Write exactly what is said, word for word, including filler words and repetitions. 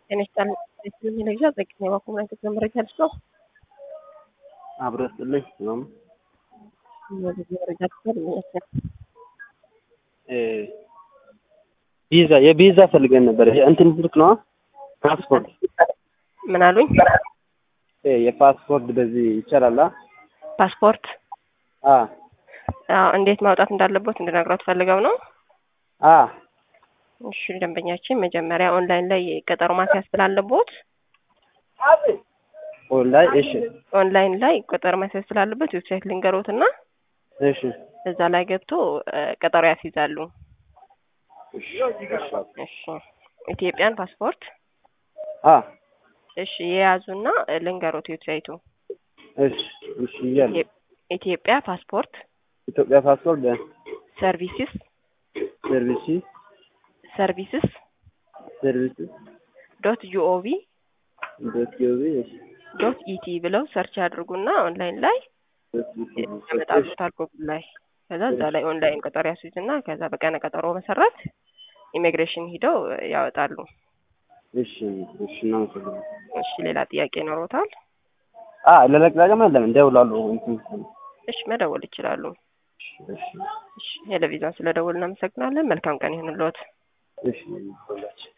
ጤና ይስጥልኝ ለጊዜው ዘግኝ የባኩምናይት መረጃ ልስጠው አብረስልኝ ነው መረጃ ልስጠው እ ቪዛ የቪዛ ፈልገን ነበር እንትን ብልክ ነው ፓስፖርት ምን አሉኝ እ የፓስፖርት በዚህ ይቻላል ፓስፖርት አ አዎ እንዴት ማውጣት እንዳለበት እንድነግራት ፈልገው ነው አ እሺ ደንበኛችን መጀመሪያ ኦንላይን ላይ ቀጠሮ ማስያዝ ስላለበት ኦንላይን እሺ ኦንላይን ላይ ቀጠሮ ማስያዝ ስላለበት ዌብሳይት ልንገሮትና እሺ እዛ ላይ ገብቶ ቀጠሮ ያስይዛሉ እሺ ኢትዮጵያን ፓስፖርት አ እሺ የያዙና ልንገሮት ዌብሳይቱ እሺ እሺ ያለ ኢትዮጵያ ፓስፖርት ኢትዮጵያ ፓስፖርት ሰርቪስስ ሰርቪስ ሰርቪስስ ሰርቪስ ዶት ጂኦቪ ዶት ጂኦቪ ዶት ኢቲ ብለው ሰርች ያድርጉና ኦንላይን ላይ ያመጣሉታል ጉግል ላይ ከዛ እዛ ላይ ኦንላይን ቀጠሮ ያስይዙና ከዛ በቀነ ቀጠሮ መሰረት ኢሚግሬሽን ሄደው ያወጣሉ። እሺ እሺ ነው ማለት እሺ ሌላ ጥያቄ ይኖሮታል? አ ለለቅላቀም አይደለም እንደውላሉ እንትን እሺ መደወል ይችላሉ። እሺ እሺ ቴሌቪዥን ስለደወልን እናመሰግናለን። መልካም ቀን ይሁንልዎት። እሺ